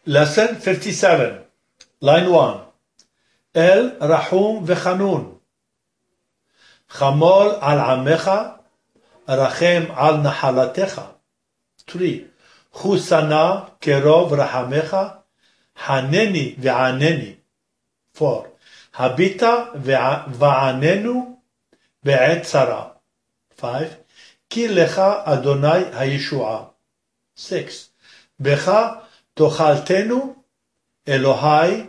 Lesson 57, line 1. אל רחום וחנון. חמול על עמך, רחם על נחלתך. 3. חוסנה קרוב רחמך, חנני וענני. 4. הביטה ועננו בעת צרה. 5. כי לך אדוני הישועה. 6. בך תאכלתנו אלוהי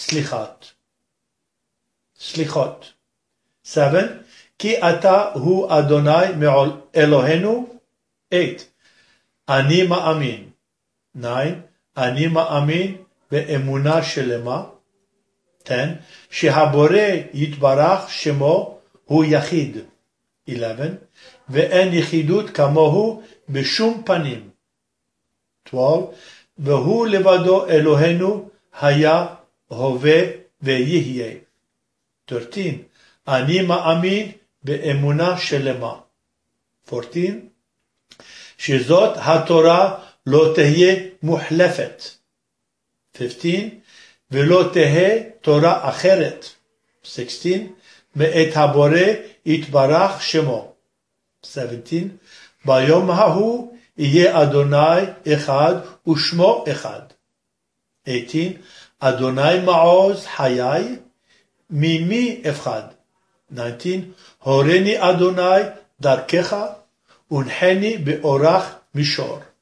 סליחות. 7. כי אתה הוא אדוני אלוהינו. 8. אני מאמין. 9. אני מאמין באמונה שלמה. 10. שהבורא יתברך שמו הוא יחיד. 11. ואין יחידות כמוהו בשום פנים. 12. והוא לבדו אלוהינו היה, הווה ויהיה. 13. אני מאמין באמונה שלמה. 14. שזאת התורה לא תהיה מוחלפת. 15. ולא תהיה תורה אחרת. 16. מאת הבורא יתברך שמו. 17. ביום ההוא יהיה אדוני אחד ושמו אחד. 18. אדוני מעוז חיי, ממי אפחד. 19. הורני אדוני דרכך, ונחני באורח מישור.